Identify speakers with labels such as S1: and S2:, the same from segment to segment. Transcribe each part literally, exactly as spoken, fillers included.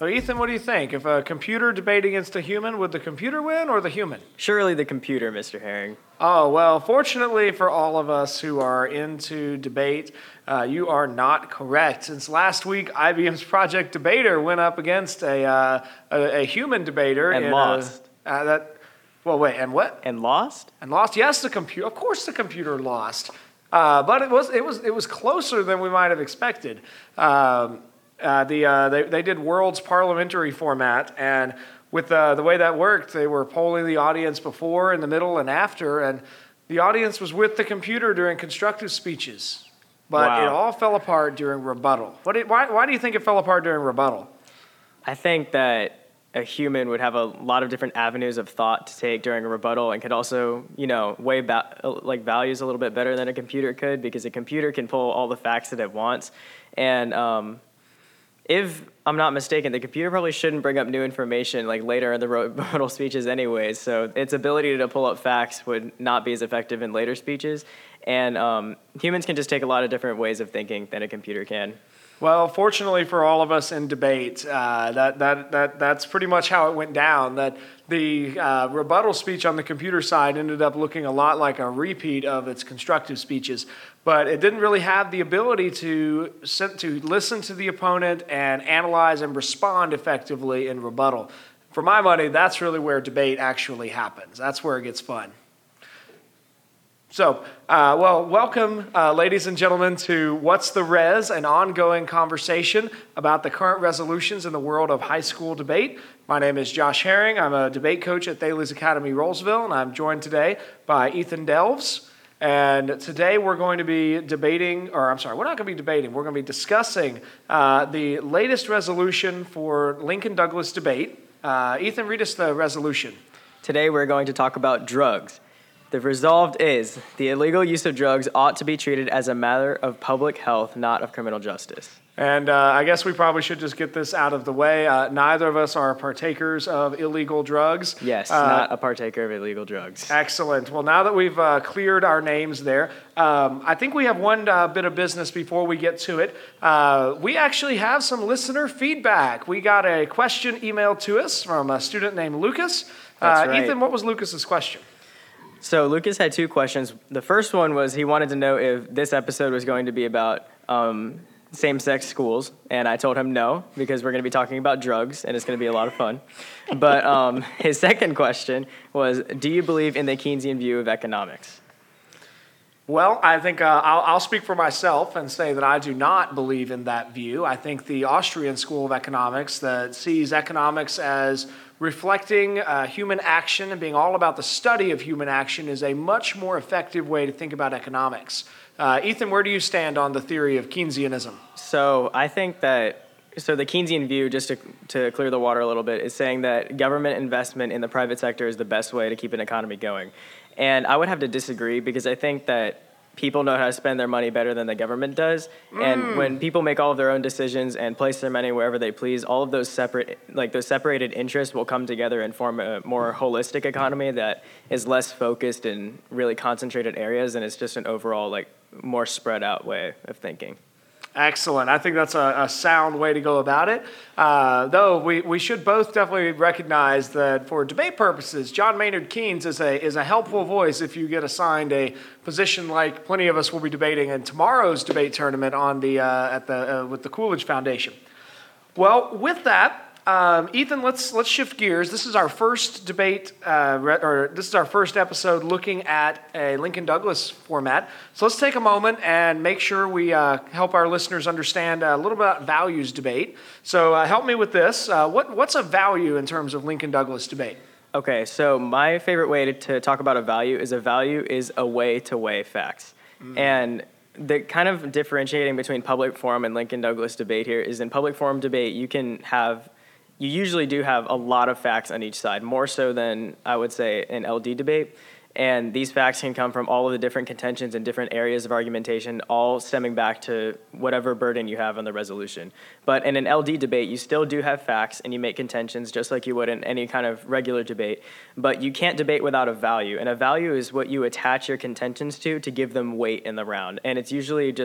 S1: Ethan, what do you think? If a computer debated against a human, would the computer win or the human?
S2: Surely the computer, Mister Herring.
S1: Oh, well, fortunately for all of us who are into debate, uh, you are not correct. Since last week, I B M's Project Debater went up against a uh, a, a human debater.
S2: And
S1: in
S2: lost.
S1: A, uh, that, well, wait, and what?
S2: And lost?
S1: And lost? Yes, the computer. Of course, the computer lost. Uh, but it was it was it was closer than we might have expected. Um, uh, the uh, they they did World's Parliamentary format, and with uh, the way that worked, they were polling the audience before, in the middle, and after, and the audience was with the computer during constructive speeches. But
S2: Wow.
S1: it all fell apart during rebuttal. What did, why why do you think it fell apart during rebuttal?
S2: I think that a human would have a lot of different avenues of thought to take during a rebuttal and could also, you know, weigh ba- like values a little bit better than a computer could, because a computer can pull all the facts that it wants. And um, if I'm not mistaken, the computer probably shouldn't bring up new information like later in the rebuttal speeches anyways. So its ability to pull up facts would not be as effective in later speeches. And um, humans can just take a lot of different ways of thinking than a computer can.
S1: Well, fortunately for all of us in debate, uh, that, that, that, that's pretty much how it went down, that the uh, rebuttal speech on the computer side ended up looking a lot like a repeat of its constructive speeches, but it didn't really have the ability to, to listen to the opponent and analyze and respond effectively in rebuttal. For my money, that's really where debate actually happens. That's where it gets fun. So, uh, well, welcome, uh, ladies and gentlemen, to What's the Res, an ongoing conversation about the current resolutions in the world of high school debate. My name is Josh Herring. I'm a debate coach at Thales Academy, Rolesville, and I'm joined today by Ethan Delves. And today we're going to be debating, or I'm sorry, we're not going to be debating, we're going to be discussing uh, the latest resolution for Lincoln Douglas debate. Uh, Ethan, read us the resolution.
S2: Today we're going to talk about drugs. The resolved is the illegal use of drugs ought to be treated as a matter of public health, not of criminal justice.
S1: And uh, I guess we probably should just get this out of the way. Uh, neither of us are partakers of illegal drugs.
S2: Yes,
S1: uh,
S2: not a partaker of illegal drugs.
S1: Excellent. Well, now that we've uh, cleared our names there, um, I think we have one uh, bit of business before we get to it. Uh, we actually have some listener feedback. We got a question emailed to us from a student named Lucas.
S2: That's
S1: uh,
S2: right.
S1: Ethan, what was Lucas's question?
S2: So Lucas had two questions. The first one was he wanted to know if this episode was going to be about um, same-sex schools, and I told him no, because we're going to be talking about drugs, and it's going to be a lot of fun. But um, his second question was, do you believe in the Keynesian view of economics?
S1: Well, I think uh, I'll, I'll speak for myself and say that I do not believe in that view. I think the Austrian School of Economics that sees economics as reflecting uh, human action and being all about the study of human action is a much more effective way to think about economics. Uh, Ethan, where do you stand on the theory of Keynesianism?
S2: So I think that, so the Keynesian view, just to, to clear the water a little bit, is saying that government investment in the private sector is the best way to keep an economy going. And I would have to disagree, because I think that people know how to spend their money better than the government does. Mm. And when people make all of their own decisions and place their money wherever they please, all of those separate, like those separated interests will come together and form a more holistic economy that is less focused in really concentrated areas, and it's just an overall, like, more spread out way of thinking.
S1: Excellent. I think that's a, a sound way to go about it. Uh, though we, we should both definitely recognize that for debate purposes, John Maynard Keynes is a is a helpful voice if you get assigned a position like plenty of us will be debating in tomorrow's debate tournament on the uh, at the uh, with the Coolidge Foundation. Well, with that, um, Ethan, let's let's shift gears. This is our first debate, uh, re- or this is our first episode looking at a Lincoln Douglas format. So let's take a moment and make sure we uh, help our listeners understand a little bit about values debate. So uh, help me with this. Uh, what what's a value in terms of Lincoln Douglas debate?
S2: Okay, so my favorite way to, to talk about a value is a value is a way to weigh facts. Mm. And the kind of differentiating between public forum and Lincoln Douglas debate here is in public forum debate, you can have You usually do have a lot of facts on each side, more so than, I would say, an L D debate. And these facts can come from all of the different contentions and different areas of argumentation, all stemming back to whatever burden you have on the resolution. But in an L D debate, you still do have facts, and you make contentions just like you would in any kind of regular debate. But you can't debate without a value. And a value is what you attach your contentions to to give them weight in the round. And it's usually just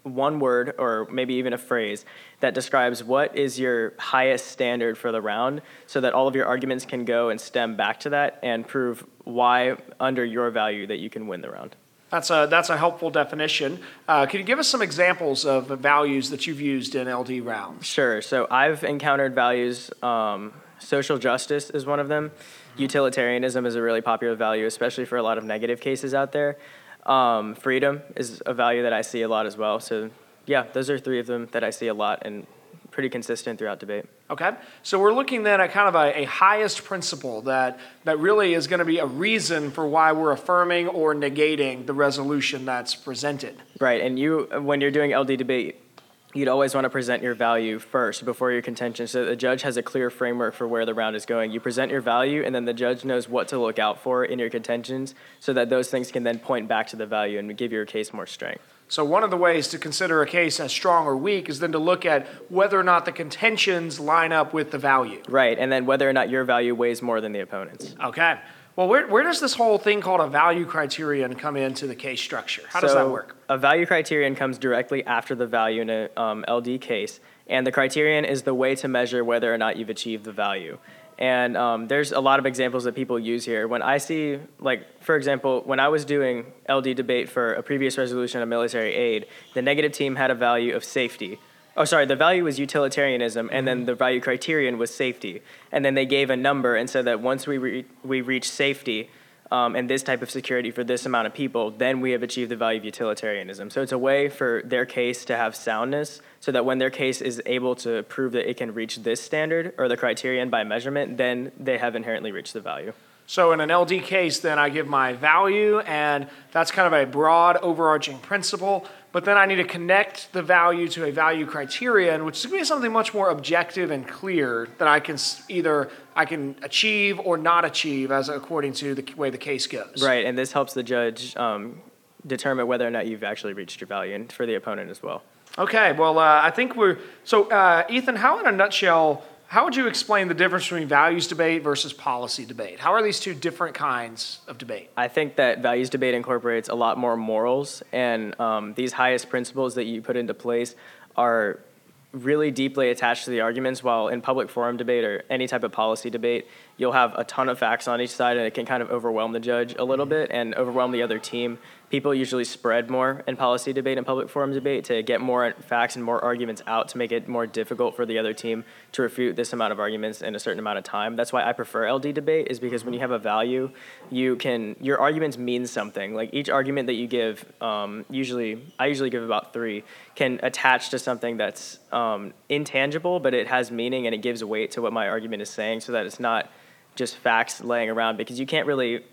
S2: one word or maybe even a phrase that describes what is your highest standard for the round so that all of your arguments can go and stem back to that and prove why under your value that you can win the round.
S1: That's a, that's a helpful definition. Uh, can you give us some examples of values that you've used in L D rounds?
S2: Sure. So I've encountered values, um, social justice is one of them. Utilitarianism is a really popular value, especially for a lot of negative cases out there. Um, freedom is a value that I see a lot as well. So yeah, those are three of them that I see a lot and pretty consistent throughout debate.
S1: Okay, so we're looking then at kind of a, a highest principle that, that really is going to be a reason for why we're affirming or negating the resolution that's presented.
S2: Right, and you, when you're doing L D debate, you'd always want to present your value first before your contention so that the judge has a clear framework for where the round is going. You present your value, and then the judge knows what to look out for in your contentions so that those things can then point back to the value and give your case more strength.
S1: So one of the ways to consider a case as strong or weak is then to look at whether or not the contentions line up with the value.
S2: Right, and then whether or not your value weighs more than the opponent's.
S1: Okay. Well, where, where does this whole thing called a value criterion come into the case structure? How does
S2: so
S1: that work?
S2: A value criterion comes directly after the value in a um, L D case, and the criterion is the way to measure whether or not you've achieved the value. And um, there's a lot of examples that people use here. When I see, like, for example, when I was doing L D debate for a previous resolution of military aid, the negative team had a value of safety. Oh, sorry, the value was utilitarianism, and then the value criterion was safety. And then they gave a number and said that once we re- we reach safety um, and this type of security for this amount of people, then we have achieved the value of utilitarianism. So it's a way for their case to have soundness so that when their case is able to prove that it can reach this standard or the criterion by measurement, then they have inherently reached the value.
S1: So in an L D case, then I give my value, and that's kind of a broad, overarching principle. But then I need to connect the value to a value criterion, which is going to be something much more objective and clear that I can either I can achieve or not achieve as according to the way the case goes.
S2: Right, and this helps the judge um, determine whether or not you've actually reached your value, and for the opponent as well.
S1: Okay, well, uh, I think we're so uh, Ethan. How, in a nutshell, how would you explain the difference between values debate versus policy debate? How are these two different kinds of debate?
S2: I think that values debate incorporates a lot more morals, and um, these highest principles that you put into place are really deeply attached to the arguments, while in public forum debate or any type of policy debate, you'll have a ton of facts on each side, and it can kind of overwhelm the judge a little bit and overwhelm the other team. People usually spread more in policy debate and public forum debate to get more facts and more arguments out to make it more difficult for the other team to refute this amount of arguments in a certain amount of time. That's why I prefer L D debate, is because when you have a value, you can your arguments mean something. Like each argument that you give, um, usually I usually give about three, can attach to something that's um, intangible, but it has meaning and it gives weight to what my argument is saying, so that it's not just facts laying around, because you can't really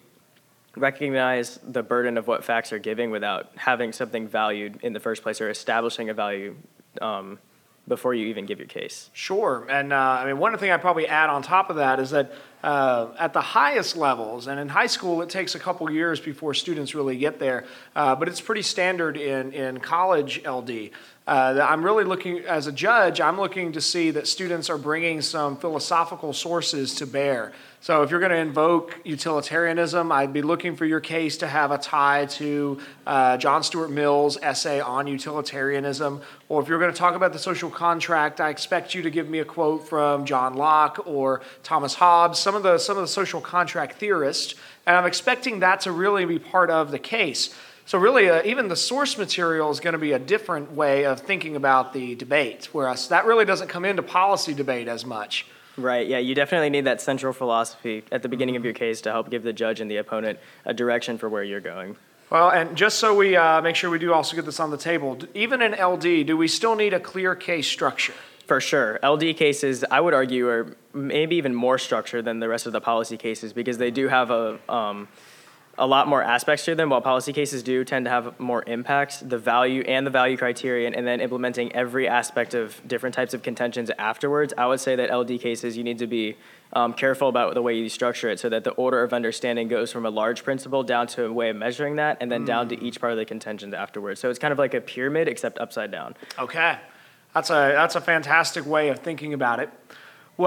S2: recognize the burden of what facts are giving without having something valued in the first place or establishing a value um, before you even give your case.
S1: Sure, and uh, I mean, one thing I'd probably add on top of that is that uh, at the highest levels, and in high school it takes a couple years before students really get there, uh, but it's pretty standard in, in college L D. Uh, I'm really looking, as a judge, I'm looking to see that students are bringing some philosophical sources to bear. So if you're going to invoke utilitarianism, I'd be looking for your case to have a tie to uh, John Stuart Mill's essay on utilitarianism. Or if you're going to talk about the social contract, I expect you to give me a quote from John Locke or Thomas Hobbes, some of the some of the social contract theorists, and I'm expecting that to really be part of the case. So really, uh, even the source material is going to be a different way of thinking about the debate, whereas that really doesn't come into policy debate as much.
S2: Right, yeah, you definitely need that central philosophy at the beginning of your case to help give the judge and the opponent a direction for where you're going.
S1: Well, and just so we uh, make sure we do also get this on the table, even in L D, do we still need a clear case structure?
S2: For sure. L D cases, I would argue, are maybe even more structured than the rest of the policy cases, because they do have a... Um, a lot more aspects to them, while policy cases do tend to have more impact, the value and the value criterion, and then implementing every aspect of different types of contentions afterwards. I would say that L D cases, you need to be um, careful about the way you structure it so that the order of understanding goes from a large principle down to a way of measuring that, and then mm. down to each part of the contentions afterwards. So it's kind of like a pyramid, except upside down.
S1: Okay. That's a, that's a fantastic way of thinking about it. Well,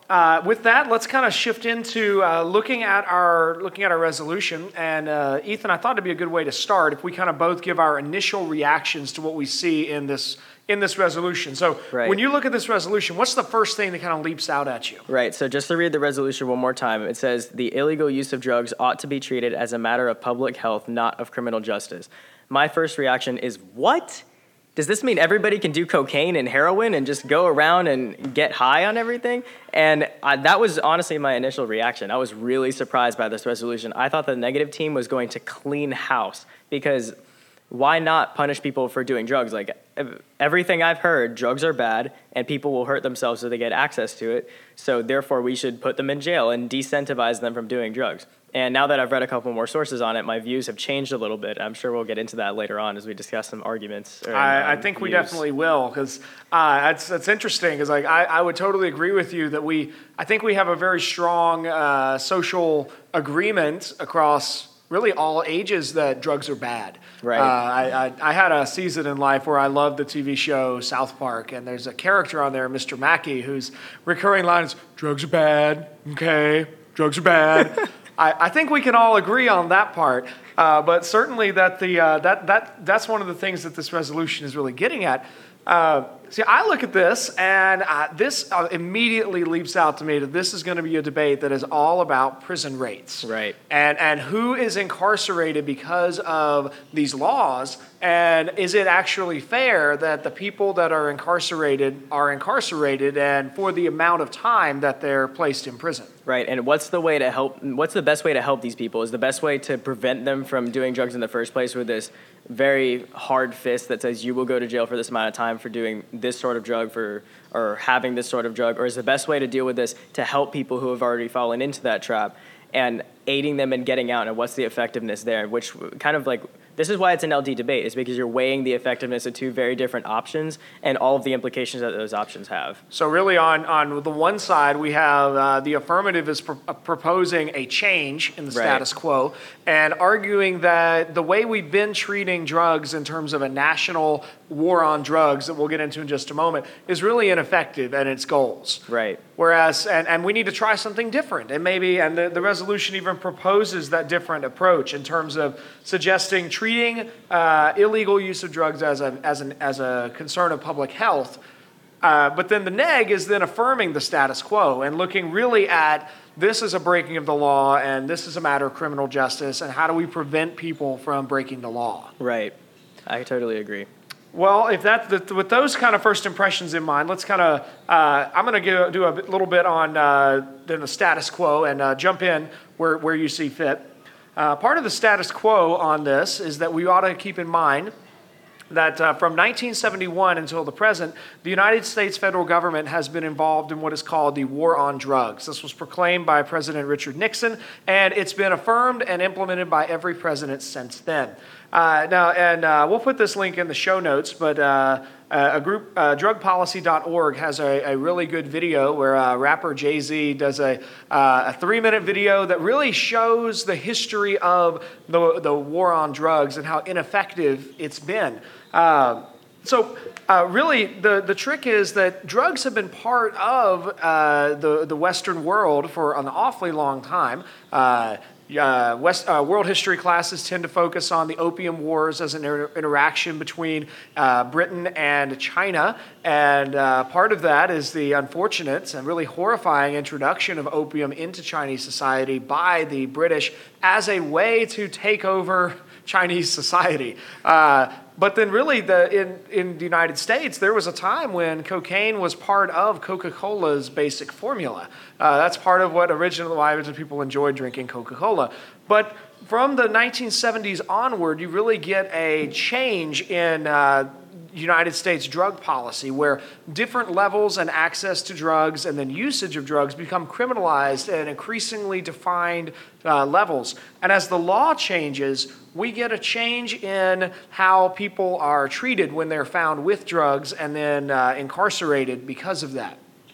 S1: uh, with that, let's kind of shift into uh, looking at our looking at our resolution. And uh, Ethan, I thought it'd be a good way to start if we kind of both give our initial reactions to what we see in this in this resolution. So
S2: Right.
S1: when you look at this resolution, what's the first thing that kind of leaps out at you?
S2: Right. So just to read the resolution one more time, it says the illegal use of drugs ought to be treated as a matter of public health, not of criminal justice. My first reaction is, what? Does this mean everybody can do cocaine and heroin and just go around and get high on everything? And I, that was honestly my initial reaction. I was really surprised by this resolution. I thought the negative team was going to clean house, because why not punish people for doing drugs? Like, everything I've heard, drugs are bad and people will hurt themselves if they get access to it. So therefore we should put them in jail and decentivize them from doing drugs. And now that I've read a couple more sources on it, my views have changed a little bit. I'm sure we'll get into that later on as we discuss some arguments. Or,
S1: I,
S2: um,
S1: I think we
S2: views.
S1: definitely will, because uh, that's that's interesting. Because like I, I would totally agree with you that we I think we have a very strong uh, social agreement across really all ages that drugs are bad.
S2: Right.
S1: Uh, I, I I had a season in life where I loved the T V show South Park, and there's a character on there, Mister Mackey, whose recurring line is "Drugs are bad." Okay, drugs are bad. I, I think we can all agree on that part, uh, but certainly that the uh, that that that's one of the things that this resolution is really getting at. Uh, see, I look at this, and uh, this uh, immediately leaps out to me that this is going to be a debate that is all about prison rates,
S2: Right.
S1: And and who is incarcerated because of these laws, and is it actually fair that the people that are incarcerated are incarcerated, and for the amount of time that they're placed in prison?
S2: Right, and what's the way to help? What's the best way to help these people? Is the best way to prevent them from doing drugs in the first place with this very hard fist that says you will go to jail for this amount of time for doing this sort of drug for or having this sort of drug? Or is the best way to deal with this to help people who have already fallen into that trap and aiding them in getting out? And what's the effectiveness there? Which kind of like, this is why it's an L D debate, is because you're weighing the effectiveness of two very different options and all of the implications that those options have.
S1: So really on, on the one side, we have uh, the affirmative is pr- uh, proposing a change in the
S2: Right.
S1: status quo and arguing that the way we've been treating drugs in terms of a national war on drugs that we'll get into in just a moment is really ineffective at its goals.
S2: Right.
S1: Whereas, and, and we need to try something different. And maybe, and the, the resolution even proposes that different approach in terms of suggesting treating uh, illegal use of drugs as a, as, an, as a concern of public health. Uh, but then the neg is then affirming the status quo and looking really at this is a breaking of the law and this is a matter of criminal justice and how do we prevent people from breaking the law.
S2: Right. I totally agree.
S1: Well, if that with those kind of first impressions in mind, let's kind of uh, I'm going to do a bit- little bit on uh, then the status quo and uh, jump in where where you see fit. Uh, part of the status quo on this is that we ought to keep in mind that uh, from nineteen seventy-one until the present, the United States federal government has been involved in what is called the war on drugs. This was proclaimed by President Richard Nixon, and it's been affirmed and implemented by every president since then. Uh, now, and uh, we'll put this link in the show notes, but uh, a group, uh, drug policy dot org, has a, a really good video where uh, rapper Jay-Z does a, uh, a three-minute video that really shows the history of the, the war on drugs and how ineffective it's been. Uh, so uh, really, the, the trick is that drugs have been part of uh, the, the Western world for an awfully long time. Uh, Uh, West, uh, world history classes tend to focus on the Opium Wars as an inter- interaction between uh, Britain and China, and uh, part of that is the unfortunate and really horrifying introduction of opium into Chinese society by the British as a way to take over Chinese society. Uh, But then really, the, in, in the United States, there was a time when cocaine was part of Coca-Cola's basic formula. Uh, that's part of what originally why people enjoyed drinking Coca-Cola. But from the nineteen seventies onward, you really get a change in uh, United States drug policy where different levels and access to drugs and then usage of drugs become criminalized at increasingly defined uh, levels. And as the law changes, we get a change in how people are treated when they're found with drugs and then uh, incarcerated because of that.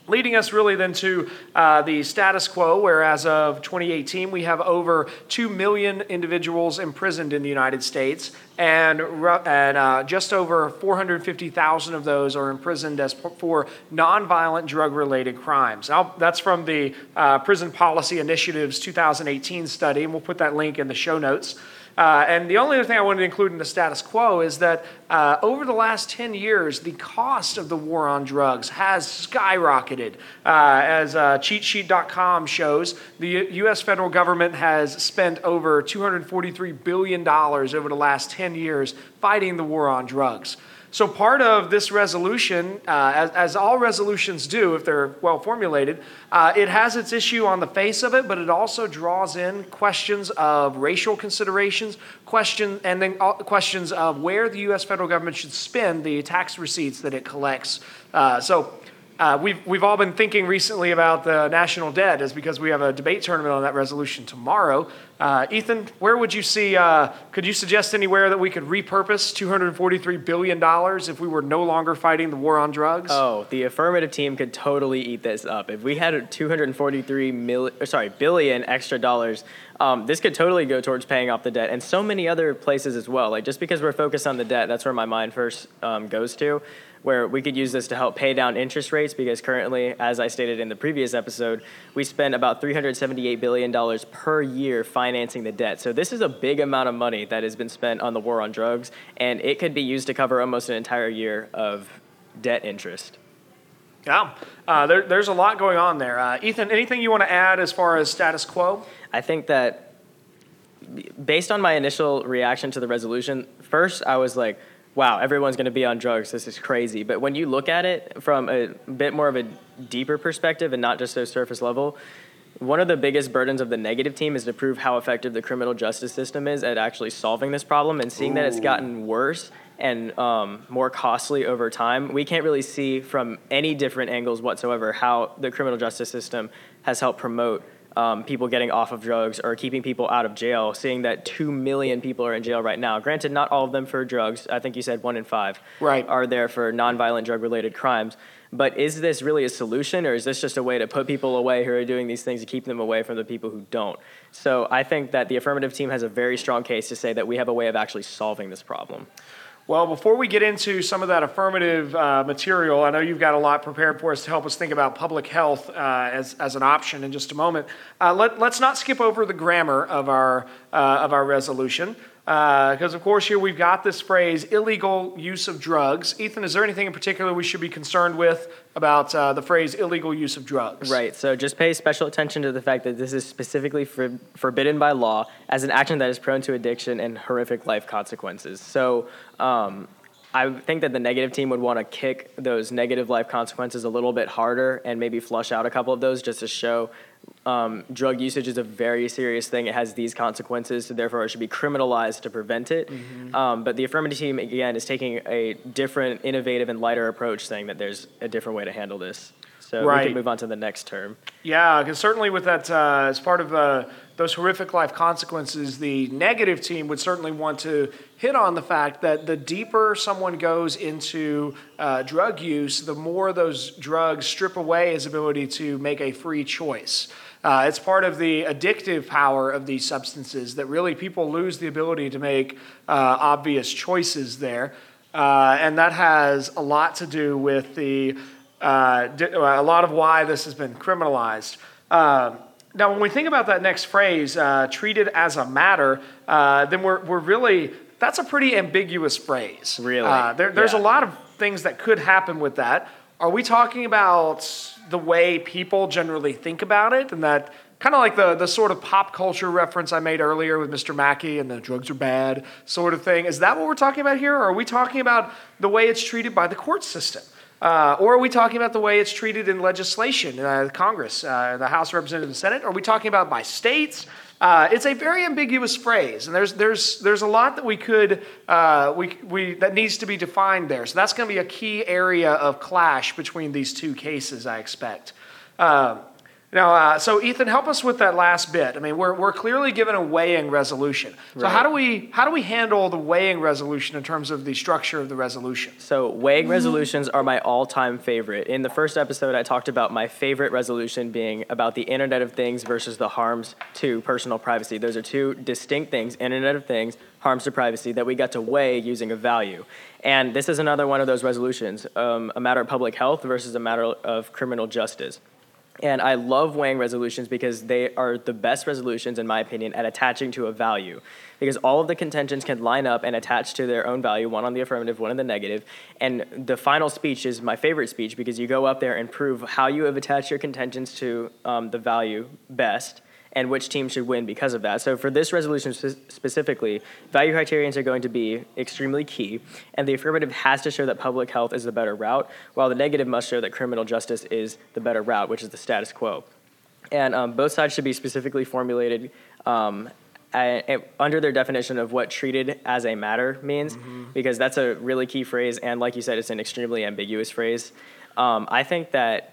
S1: Leading us really then to uh, the status quo, where as of twenty eighteen, we have over two million individuals imprisoned in the United States, and, and uh, just over four hundred fifty thousand of those are imprisoned as for nonviolent drug-related crimes. Now, that's from the uh, Prison Policy Initiative's two thousand eighteen study, and we'll put that link in the show notes. Uh, and the only other thing I wanted to include in the status quo is that uh, over the last ten years, the cost of the war on drugs has skyrocketed. Uh, as uh, cheat sheet dot com shows, the U S federal government has spent over two hundred forty-three billion dollars over the last ten years fighting the war on drugs. So part of this resolution, uh, as, as all resolutions do if they're well formulated, uh, it has its issue on the face of it, but it also draws in questions of racial considerations, question, and then questions of where the U S federal government should spend the tax receipts that it collects. Uh, so uh, we've, we've all been thinking recently about the national debt is because we have a debate tournament on that resolution tomorrow. Uh, Ethan, where would you see, uh, could you suggest anywhere that we could repurpose two hundred forty-three billion dollars if we were no longer fighting the war on drugs?
S2: Oh, the affirmative team could totally eat this up. If we had two hundred forty-three million, sorry, billion extra dollars, um, this could totally go towards paying off the debt and so many other places as well. Like just because we're focused on the debt, that's where my mind first um, goes to, where we could use this to help pay down interest rates because currently, as I stated in the previous episode, we spend about three hundred seventy-eight billion dollars per year financing the debt. So this is a big amount of money that has been spent on the war on drugs, and it could be used to cover almost an entire year of debt interest.
S1: Yeah, uh, there, there's a lot going on there. Uh, Ethan, anything you want to add as far as status quo?
S2: I think that based on my initial reaction to the resolution, first I was like, wow, everyone's going to be on drugs. This is crazy. But when you look at it from a bit more of a deeper perspective and not just a surface level, one of the biggest burdens of the negative team is to prove how effective the criminal justice system is at actually solving this problem. And seeing Ooh. that it's gotten worse and um, more costly over time, we can't really see from any different angles whatsoever how the criminal justice system has helped promote Um, people getting off of drugs or keeping people out of jail, seeing that two million people are in jail right now. Granted, not all of them for drugs. I think you said one in five
S1: right.
S2: are there for nonviolent drug-related crimes. But is this really a solution, or is this just a way to put people away who are doing these things to keep them away from the people who don't? So I think that the affirmative team has a very strong case to say that we have a way of actually solving this problem.
S1: Well, before we get into some of that affirmative uh, material, I know you've got a lot prepared for us to help us think about public health uh, as, as an option in just a moment. Uh, let, let's not skip over the grammar of our, uh, of our resolution, because, uh, of course, here we've got this phrase, illegal use of drugs. Ethan, is there anything in particular we should be concerned with about uh, the phrase illegal use of drugs?
S2: Right, so just pay special attention to the fact that this is specifically for, forbidden by law as an action that is prone to addiction and horrific life consequences. So um, I think that the negative team would want to kick those negative life consequences a little bit harder and maybe flush out a couple of those just to show um, drug usage is a very serious thing. It has these consequences, so therefore it should be criminalized to prevent it. Mm-hmm. Um, but the affirmative team, again, is taking a different, innovative, and lighter approach, saying that there's a different way to handle this. So right. we can move on to the next term.
S1: Yeah, because certainly with that, uh, as part of uh, those horrific life consequences, the negative team would certainly want to hit on the fact that the deeper someone goes into uh, drug use, the more those drugs strip away his ability to make a free choice. Uh, it's part of the addictive power of these substances that really people lose the ability to make uh, obvious choices there. Uh, and that has a lot to do with the uh, a lot of why this has been criminalized. Uh, now, when we think about that next phrase, uh, treated as a matter, uh, then we're we're really, that's a pretty ambiguous phrase.
S2: Really?
S1: Uh, there, there's
S2: yeah.
S1: a lot of things that could happen with that. Are we talking about the way people generally think about it, and that kind of like the, the sort of pop culture reference I made earlier with Mister Mackey and the drugs are bad sort of thing? Is that what we're talking about here? Or are we talking about the way it's treated by the court system? Uh, or are we talking about the way it's treated in legislation, uh, Congress, uh, the House of Representatives and Senate? Are we talking about by states? Uh, it's a very ambiguous phrase, and there's there's there's a lot that we could uh, we we that needs to be defined there. So that's going to be a key area of clash between these two cases, I expect. Uh, Now, uh, so Ethan, help us with that last bit. I mean, we're, we're clearly given a weighing resolution. So
S2: Right.
S1: how do we how do we handle the weighing resolution in terms of the structure of the resolution?
S2: So weighing resolutions are my all-time favorite. In the first episode, I talked about my favorite resolution being about the Internet of Things versus the harms to personal privacy. Those are two distinct things, Internet of Things, harms to privacy, that we got to weigh using a value. And this is another one of those resolutions, um, a matter of public health versus a matter of criminal justice. And I love weighing resolutions because they are the best resolutions, in my opinion, at attaching to a value. Because all of the contentions can line up and attach to their own value, one on the affirmative, one on the negative. And the final speech is my favorite speech because you go up there and prove how you have attached your contentions to um, the value best and which team should win because of that. So for this resolution spe- specifically, value criterions are going to be extremely key, and the affirmative has to show that public health is the better route, while the negative must show that criminal justice is the better route, which is the status quo. And um, both sides should be specifically formulated um, a- a- under their definition of what treated as a matter means, mm-hmm. because that's a really key phrase, and like you said, it's an extremely ambiguous phrase. Um, I think that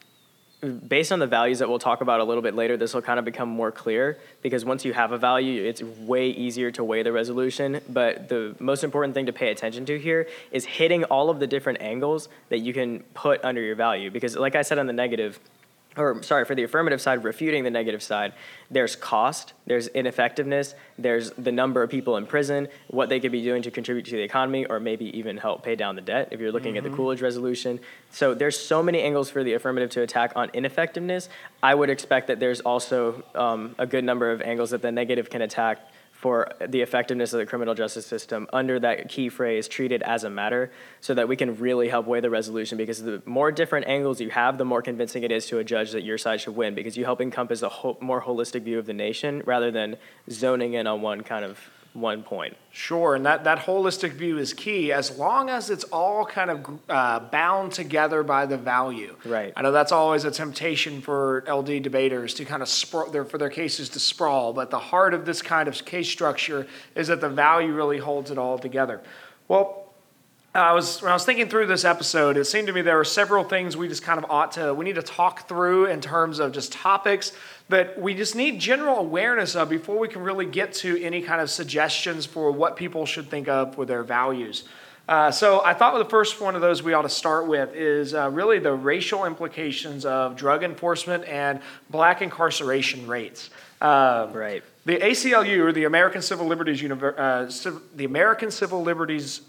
S2: based on the values that we'll talk about a little bit later, this will kind of become more clear because once you have a value, it's way easier to weigh the resolution. But the most important thing to pay attention to here is hitting all of the different angles that you can put under your value. Because like I said on the negative, or sorry, for the affirmative side, refuting the negative side, there's cost, there's ineffectiveness, there's the number of people in prison, what they could be doing to contribute to the economy, or maybe even help pay down the debt if you're looking mm-hmm. at the Coolidge resolution. So there's so many angles for the affirmative to attack on ineffectiveness. I would expect that there's also um, a good number of angles that the negative can attack for the effectiveness of the criminal justice system under that key phrase, treated as a matter, so that we can really help weigh the resolution, because the more different angles you have, the more convincing it is to a judge that your side should win, because you help encompass a whole, more holistic view of the nation rather than zoning in on one kind of one point.
S1: Sure, and that, that holistic view is key as long as it's all kind of uh, bound together by the value.
S2: Right.
S1: I know that's always a temptation for L D debaters to kind of spra- their, for their cases to sprawl, but the heart of this kind of case structure is that the value really holds it all together. Well, I was when I was thinking through this episode, it seemed to me there were several things we just kind of ought to, we need to talk through in terms of just topics that we just need general awareness of before we can really get to any kind of suggestions for what people should think of with their values. Uh, so I thought the first one of those we ought to start with is uh, really the racial implications of drug enforcement and black incarceration rates. Um,
S2: right.
S1: The A C L U, or the American Civil Liberties Univer- uh, Civ- the American Civil Liberties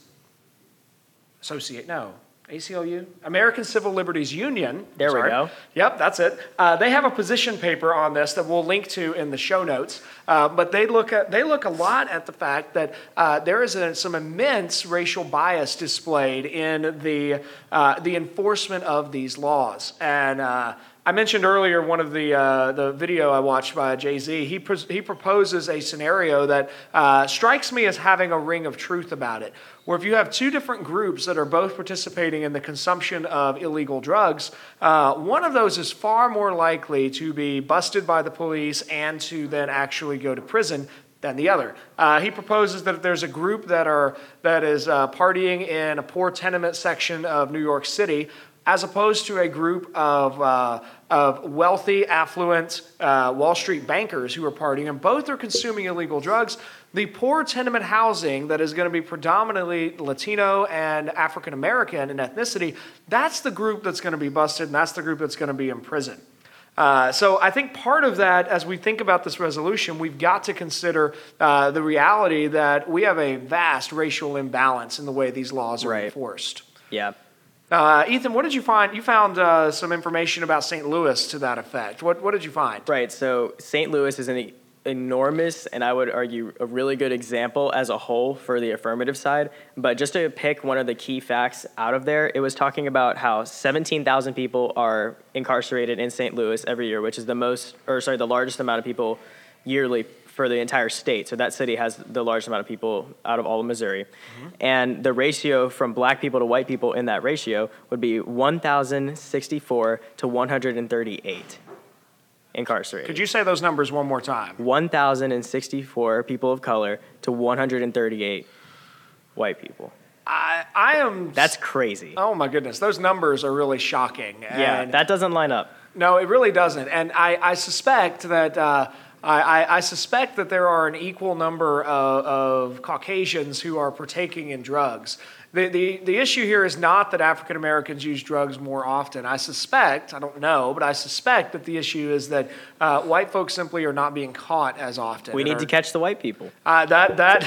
S1: Associate, no, A C L U? American Civil Liberties Union.
S2: There
S1: sorry.
S2: we go.
S1: Yep, that's it. Uh, they have a position paper on this that we'll link to in the show notes. Uh, but they look at they look a lot at the fact that uh, there is a, some immense racial bias displayed in the uh, the enforcement of these laws. And uh, I mentioned earlier one of the uh, the video I watched by Jay-Z. He pres- he proposes a scenario that uh, strikes me as having a ring of truth about it, where if you have two different groups that are both participating in the consumption of illegal drugs, uh, one of those is far more likely to be busted by the police and to then actually go to prison than the other. Uh, he proposes that if there's a group that are that is uh, partying in a poor tenement section of New York City, as opposed to a group of uh, of wealthy, affluent uh, Wall Street bankers who are partying, and both are consuming illegal drugs, the poor tenement housing that is going to be predominantly Latino and African American in ethnicity, that's the group that's going to be busted, and that's the group that's going to be in prison. Uh, so I think part of that, as we think about this resolution, we've got to consider uh, the reality that we have a vast racial imbalance in the way these laws are
S2: right.
S1: enforced.
S2: Yeah.
S1: Uh, Ethan, what did you find? You found uh, some information about Saint Louis to that effect. What what did you find?
S2: Right. So Saint Louis is an enormous, and I would argue a really good example as a whole for the affirmative side. But just to pick one of the key facts out of there, it was talking about how seventeen thousand people are incarcerated in Saint Louis every year, which is the most, or sorry, the largest amount of people yearly for the entire state. So that city has the largest amount of people out of all of Missouri. Mm-hmm. And the ratio from black people to white people in that ratio would be one thousand sixty-four to one hundred thirty-eight incarcerated.
S1: Could you say those numbers one more time?
S2: one thousand sixty-four people of color to one hundred thirty-eight white people.
S1: I, I am...
S2: That's crazy.
S1: Oh my goodness. Those numbers are really shocking.
S2: Yeah,
S1: and
S2: that doesn't line up.
S1: No, it really doesn't. And I, I suspect that uh, I, I, I suspect that there are an equal number of, of Caucasians who are partaking in drugs. The, the, the issue here is not that African Americans use drugs more often. I suspect, I don't know, but I suspect that the issue is that uh, white folks simply are not being caught as often.
S2: We need
S1: are,
S2: to catch the white people.
S1: Uh, that that.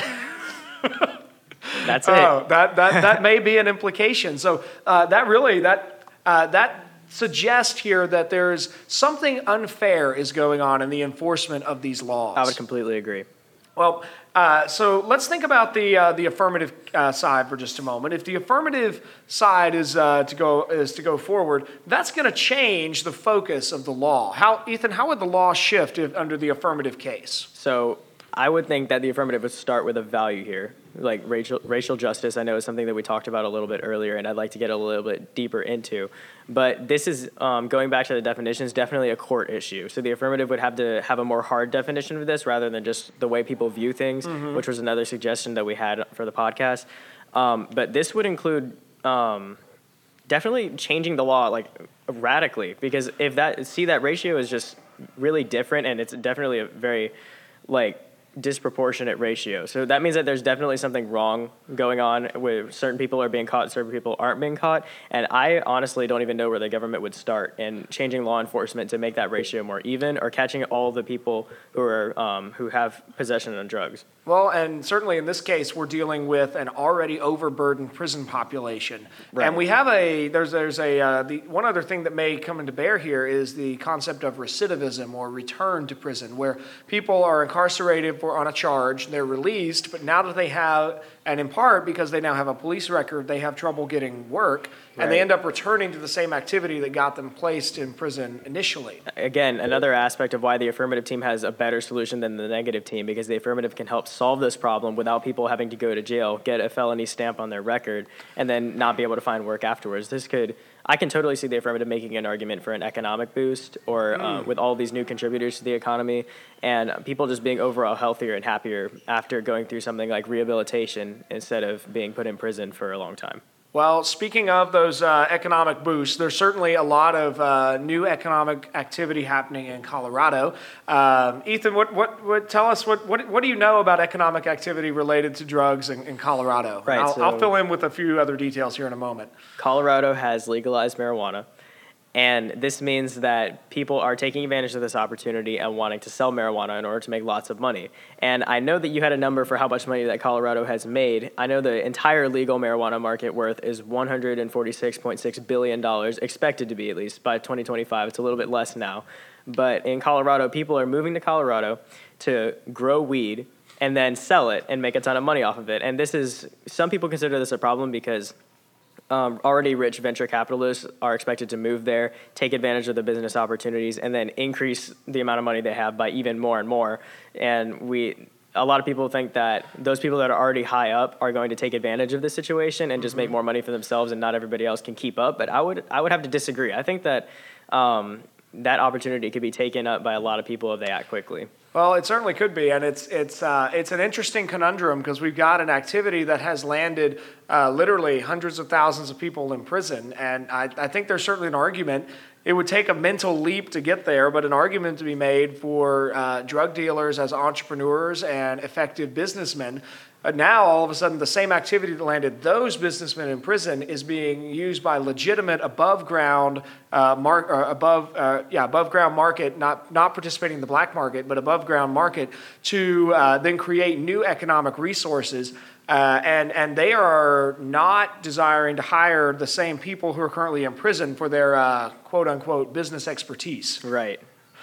S2: That's it.
S1: Oh, that that that may be an implication. So uh, that really that uh, that suggests here that there's something unfair is going on in the enforcement of these laws.
S2: I would completely agree.
S1: Well, uh, so let's think about the uh, the affirmative uh, side for just a moment. If the affirmative side is uh, to go is to go forward, that's going to change the focus of the law. How, Ethan? How would the law shift if, under the affirmative case?
S2: So I would think that the affirmative would start with a value here, like racial racial justice. I know is something that we talked about a little bit earlier, and I'd like to get a little bit deeper into. But this is, um, going back to the definitions, definitely a court issue. So the affirmative would have to have a more hard definition of this rather than just the way people view things, mm-hmm. which was another suggestion that we had for the podcast. Um, but this would include um, definitely changing the law like radically, because if that see that ratio is just really different, and it's definitely a very like disproportionate ratio. So that means that there's definitely something wrong going on where certain people are being caught, certain people aren't being caught. And I honestly don't even know where the government would start in changing law enforcement to make that ratio more even, or catching all the people who are um, who have possession of drugs.
S1: Well, and certainly in this case, we're dealing with an already overburdened prison population, right. And we have a there's there's a uh, the one other thing that may come into bear here is the concept of recidivism or return to prison, where people are incarcerated for on a charge, they're released, but now that they have, and in part because they now have a police record, they have trouble getting work, and right. they end up returning to the same activity that got them placed in prison initially.
S2: Again, another aspect of why the affirmative team has a better solution than the negative team, because the affirmative can help solve this problem without people having to go to jail, get a felony stamp on their record, and then not be able to find work afterwards. This could, I can totally see the affirmative making an argument for an economic boost, or mm. uh, with all these new contributors to the economy, and people just being overall healthier and happier after going through something like rehabilitation instead of being put in prison for a long time.
S1: Well, speaking of those uh, economic boosts, there's certainly a lot of uh, new economic activity happening in Colorado. Um, Ethan, what, what, what, tell us, what, what, what do you know about economic activity related to drugs in, in Colorado?
S2: Right,
S1: I'll,
S2: so
S1: I'll fill in with a few other details here in a moment.
S2: Colorado has legalized marijuana. And this means that people are taking advantage of this opportunity and wanting to sell marijuana in order to make lots of money. And I know that you had a number for how much money that Colorado has made. I know the entire legal marijuana market worth is one hundred forty-six point six billion dollars, expected to be at least by twenty twenty-five. It's a little bit less now. But in Colorado, people are moving to Colorado to grow weed and then sell it and make a ton of money off of it. And this is, some people consider this a problem because Um, already rich venture capitalists are expected to move there, take advantage of the business opportunities, and then increase the amount of money they have by even more and more. And we, a lot of people think that those people that are already high up are going to take advantage of this situation and just mm-hmm. make more money for themselves, and not everybody else can keep up. But I would, I would have to disagree. I think that um, that opportunity could be taken up by a lot of people if they act quickly.
S1: Well, it certainly could be, and it's it's uh, it's an interesting conundrum because we've got an activity that has landed uh, literally hundreds of thousands of people in prison, and I, I think there's certainly an argument. It would take a mental leap to get there, but an argument to be made for uh, drug dealers as entrepreneurs and effective businessmen. Uh, now, all of a sudden, the same activity that landed those businessmen in prison is being used by legitimate above-ground, uh, mar- uh, above, uh, yeah, above-ground market, not not participating in the black market, but above-ground market, to uh, then create new economic resources. Uh, and and they are not desiring to hire the same people who are currently in prison for their uh, quote-unquote business expertise.
S2: Right.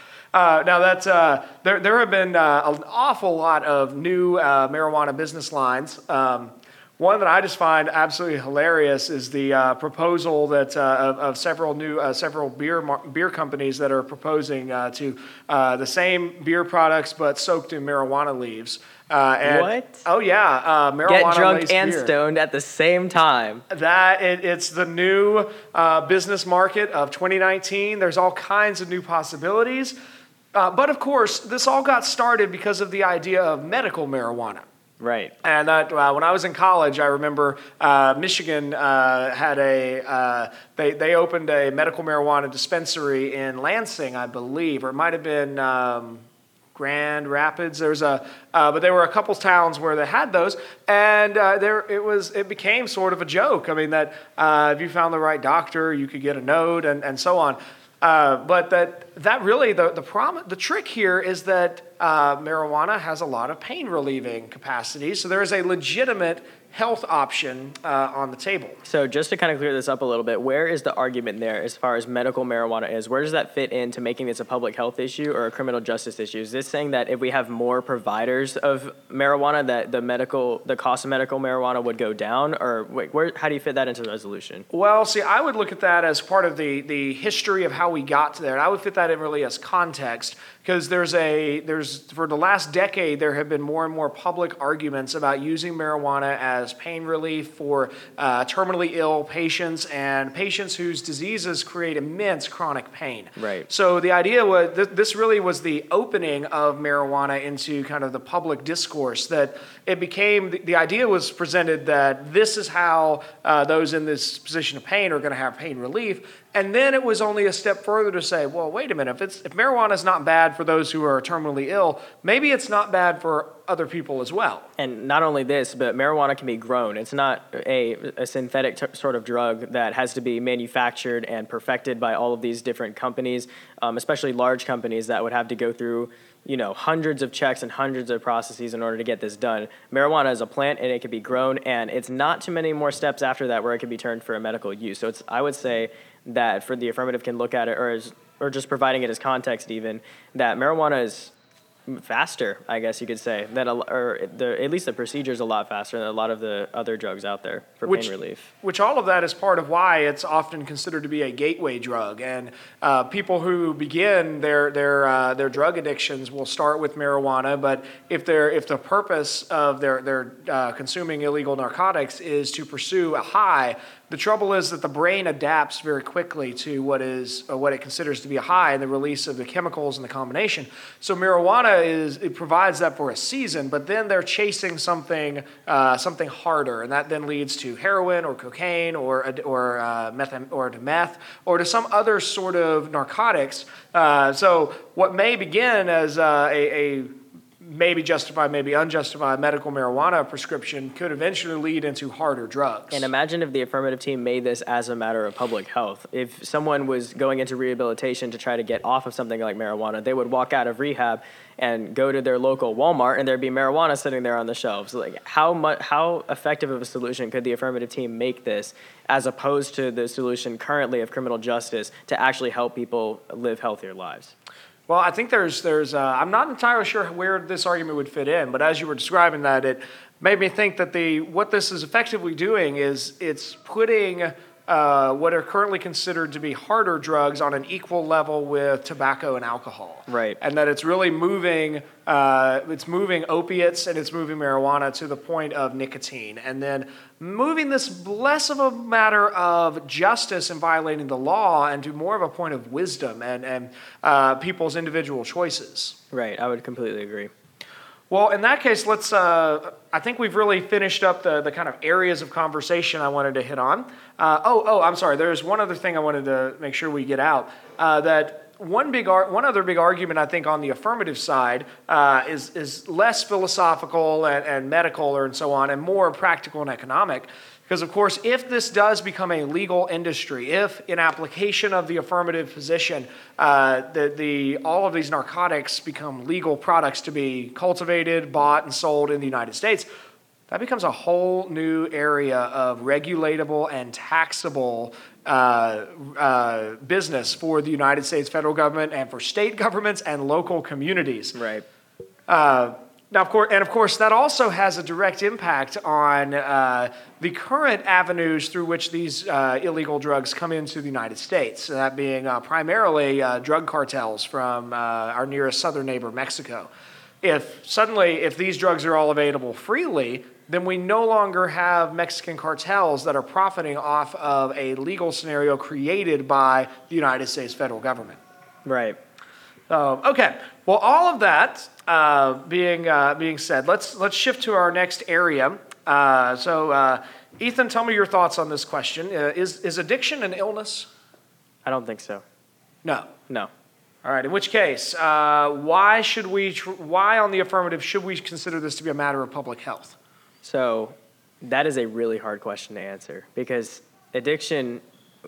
S1: Uh, now that uh, there there have been uh, an awful lot of new uh, marijuana business lines. Um, one that I just find absolutely hilarious is the uh, proposal that uh, of, of several new uh, several beer mar- beer companies that are proposing uh, to uh, the same beer products but soaked in marijuana leaves. Uh, and,
S2: what?
S1: Oh yeah, uh, marijuana.
S2: Get drunk and
S1: beer.
S2: stoned at the same time.
S1: That it, it's the new uh, business market of twenty nineteen. There's all kinds of new possibilities. Uh, but of course, this all got started because of the idea of medical marijuana.
S2: Right.
S1: And that, uh, when I was in college, I remember uh, Michigan uh, had a uh, they they opened a medical marijuana dispensary in Lansing, I believe, or it might have been um, Grand Rapids. There's a uh, but there were a couple towns where they had those, and uh, there it was. It became sort of a joke. I mean that uh, if you found the right doctor, you could get a note, and, and so on. Uh, but that that really the the prom- the trick here is that uh, marijuana has a lot of pain relieving capacity, so there is a legitimate health option uh, on the table.
S2: So just to kind of clear this up a little bit, where is the argument there as far as medical marijuana is? Where does that fit into making this a public health issue or a criminal justice issue? Is this saying that if we have more providers of marijuana, that the medical, the cost of medical marijuana would go down? Or wait, where, how do you fit that into the resolution?
S1: Well, see, I would look at that as part of the, the history of how we got to there. And I would fit that in really as context, because there's a, there's, for the last decade, there have been more and more public arguments about using marijuana as pain relief for uh, terminally ill patients and patients whose diseases create immense chronic pain.
S2: Right.
S1: So the idea was, th- this really was the opening of marijuana into kind of the public discourse, that it became, the, the idea was presented that this is how uh, those in this position of pain are going to have pain relief. And then it was only a step further to say, well, wait a minute, if it's if marijuana is not bad for those who are terminally ill, maybe it's not bad for other people as well.
S2: And not only this, but marijuana can be grown. It's not a, a synthetic t- sort of drug that has to be manufactured and perfected by all of these different companies, um, especially large companies that would have to go through, you know, hundreds of checks and hundreds of processes in order to get this done. Marijuana is a plant, and it can be grown, and it's not too many more steps after that where it can be turned for a medical use. So it's, I would say that for the affirmative can look at it, or as, or just providing it as context even, that marijuana is faster, I guess you could say, that a, or the, at least the procedure is a lot faster than a lot of the other drugs out there for
S1: which,
S2: pain relief.
S1: Which all of that is part of why it's often considered to be a gateway drug. And uh, people who begin their their uh, their drug addictions will start with marijuana, but if they're if the purpose of their their uh, consuming illegal narcotics is to pursue a high, the trouble is that the brain adapts very quickly to what is uh, what it considers to be a high and the release of the chemicals and the combination. So marijuana is it provides that for a season, but then they're chasing something uh, something harder, and that then leads to heroin or cocaine or or uh, meth or to meth or to some other sort of narcotics. Uh, so what may begin as uh, a, a maybe justified, maybe unjustified medical marijuana prescription could eventually lead into harder drugs.
S2: And imagine if the affirmative team made this as a matter of public health. If someone was going into rehabilitation to try to get off of something like marijuana, they would walk out of rehab and go to their local Walmart, and there'd be marijuana sitting there on the shelves. Like, how much, how effective of a solution could the affirmative team make this, as opposed to the solution currently of criminal justice to actually help people live healthier lives?
S1: Well, I think there's, there's. Uh, I'm not entirely sure where this argument would fit in, but as you were describing that, it made me think that the what this is effectively doing is it's putting uh, what are currently considered to be harder drugs on an equal level with tobacco and alcohol.
S2: Right.
S1: And that it's really moving, uh, it's moving opiates and it's moving marijuana to the point of nicotine, and then moving this less of a matter of justice and violating the law and to more of a point of wisdom and, and uh, people's individual choices.
S2: Right, I would completely agree.
S1: Well, in that case, let's, uh, I think we've really finished up the, the kind of areas of conversation I wanted to hit on. Uh, oh, oh, I'm sorry, there's one other thing I wanted to make sure we get out, uh, that One big, ar- one other big argument I think on the affirmative side uh, is is less philosophical and, and medical or and so on, and more practical and economic. Because of course, if this does become a legal industry, if in application of the affirmative position, uh, the the all of these narcotics become legal products to be cultivated, bought, and sold in the United States, that becomes a whole new area of regulatable and taxable uh, uh, business for the United States federal government and for state governments and local communities.
S2: Right.
S1: Uh, now, of course, and of course, that also has a direct impact on uh, the current avenues through which these uh, illegal drugs come into the United States. That being uh, primarily uh, drug cartels from uh, our nearest southern neighbor, Mexico. If suddenly, if these drugs are all available freely, then we no longer have Mexican cartels that are profiting off of a legal scenario created by the United States federal government.
S2: Right.
S1: Um, okay. Well, all of that uh, being uh, being said, let's let's shift to our next area. Uh, so, uh, Ethan, tell me your thoughts on this question. Uh, is is addiction an illness?
S2: I don't think so.
S1: No.
S2: No.
S1: All right. In which case, uh, why should we? Tr- why on the affirmative should we consider this to be a matter of public health?
S2: So that is a really hard question to answer because addiction,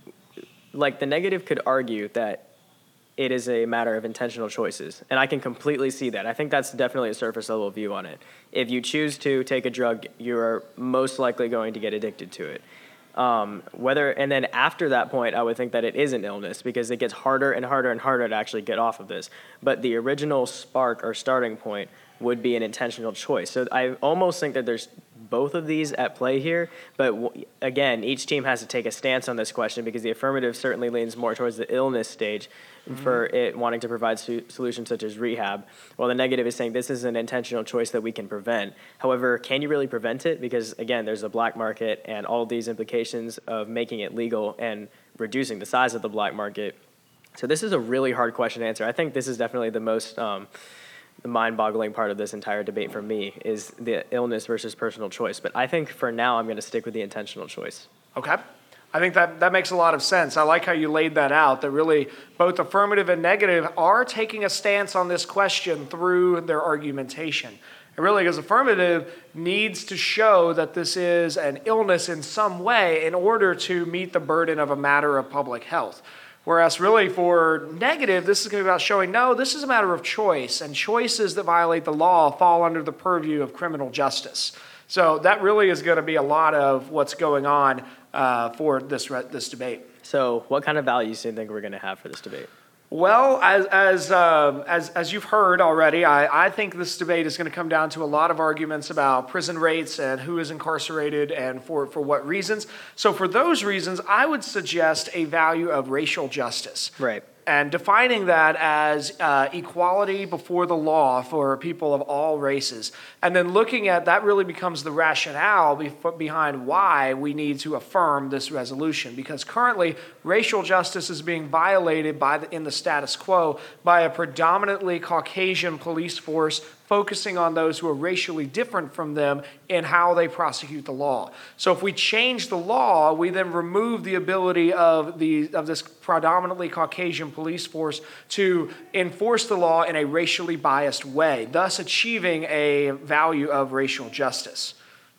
S2: like the negative could argue that it is a matter of intentional choices. And I can completely see that. I think that's definitely a surface level view on it. If you choose to take a drug, you're most likely going to get addicted to it. Um, whether and then after that point, I would think that it is an illness because it gets harder and harder and harder to actually get off of this. But the original spark or starting point would be an intentional choice. So I almost think that there's both of these at play here. But w- again, each team has to take a stance on this question because the affirmative certainly leans more towards the illness stage mm-hmm. for it wanting to provide su- solutions such as rehab, while the negative is saying this is an intentional choice that we can prevent. However, can you really prevent it? Because again, there's a black market and all of these implications of making it legal and reducing the size of the black market. So this is a really hard question to answer. I think this is definitely the most um, the mind-boggling part of this entire debate for me is the illness versus personal choice. But I think for now, I'm going to stick with the intentional choice.
S1: Okay. I think that, that makes a lot of sense. I like how you laid that out, that really both affirmative and negative are taking a stance on this question through their argumentation. And really, because affirmative needs to show that this is an illness in some way in order to meet the burden of a matter of public health. Whereas really for negative, this is going to be about showing, no, this is a matter of choice, and choices that violate the law fall under the purview of criminal justice. So that really is going to be a lot of what's going on uh, for this this debate.
S2: So what kind of values do you think we're going to have for this debate?
S1: Well, as as uh, as as you've heard already, I, I think this debate is going to come down to a lot of arguments about prison rates and who is incarcerated and for, for what reasons. So for those reasons, I would suggest a value of racial justice.
S2: Right.
S1: And defining that as uh, equality before the law for people of all races. And then looking at that really becomes the rationale bef- behind why we need to affirm this resolution. Because currently, racial justice is being violated by the, in the status quo by a predominantly Caucasian police force focusing on those who are racially different from them in how they prosecute the law. So if we change the law, we then remove the ability of the of this predominantly Caucasian police force to enforce the law in a racially biased way, thus achieving a value of racial justice.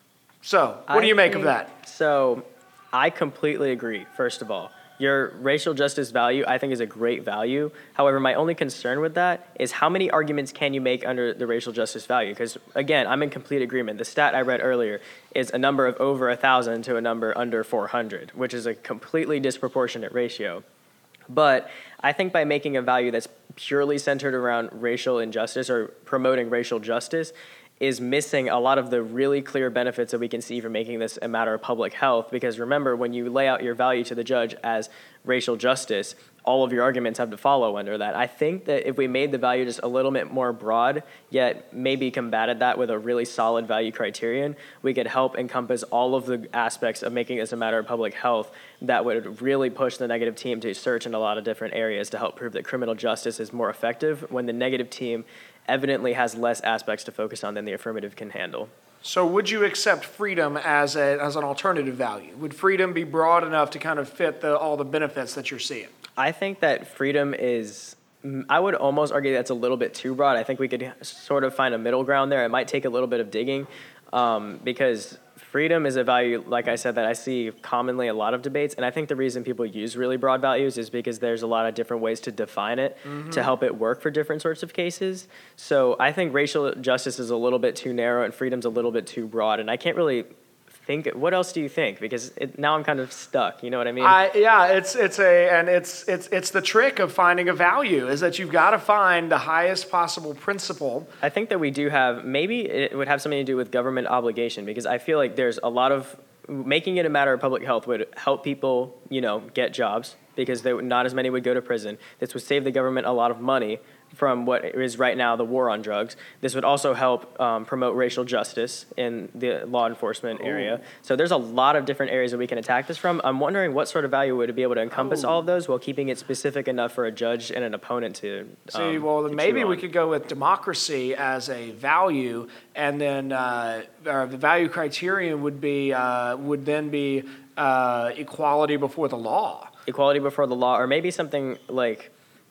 S1: So what do you make of that?
S2: So I completely agree, first of all. Your racial justice value, I think, is a great value. However, my only concern with that is how many arguments can you make under the racial justice value? Because, again, I'm in complete agreement. The stat I read earlier is a number of over one thousand to a number under four hundred, which is a completely disproportionate ratio. But I think by making a value that's purely centered around racial injustice or promoting racial justice is missing a lot of the really clear benefits that we can see from making this a matter of public health. Because remember, when you lay out your value to the judge as racial justice, all of your arguments have to follow under that. I think that if we made the value just a little bit more broad, yet maybe combated that with a really solid value criterion, we could help encompass all of the aspects of making this a matter of public health that would really push the negative team to search in a lot of different areas to help prove that criminal justice is more effective when the negative team evidently has less aspects to focus on than the affirmative can handle.
S1: So would you accept freedom as a as an alternative value? Would freedom be broad enough to kind of fit the, all the benefits that you're seeing?
S2: I think that freedom is, I would almost argue that's a little bit too broad. I think we could sort of find a middle ground there. It might take a little bit of digging um, because freedom is a value, like I said, that I see commonly in a lot of debates. And I think the reason people use really broad values is because there's a lot of different ways to define it mm-hmm. to help it work for different sorts of cases. So I think racial justice is a little bit too narrow and freedom's a little bit too broad. And I can't really think, what else do you think? Because it, now I'm kind of stuck. You know what I mean?
S1: I, yeah, it's it's a and it's it's it's the trick of finding a value is that you've got to find the highest possible principle.
S2: I think that we do have, maybe it would have something to do with government obligation, because I feel like there's a lot of, making it a matter of public health would help people, you know, get jobs because they, not as many would go to prison. This would save the government a lot of money from what is right now the war on drugs. This would also help um, promote racial justice in the law enforcement
S1: Ooh.
S2: area. So there's a lot of different areas that we can attack this from. I'm wondering what sort of value would it be able to encompass
S1: Ooh.
S2: all of those while keeping it specific enough for a judge and an opponent to um,
S1: See, well,
S2: to
S1: then maybe
S2: chew
S1: we
S2: on.
S1: could go with democracy as a value, and then uh, our, the value criterion would be uh, would then be uh, equality before the law.
S2: Equality before the law, or maybe something like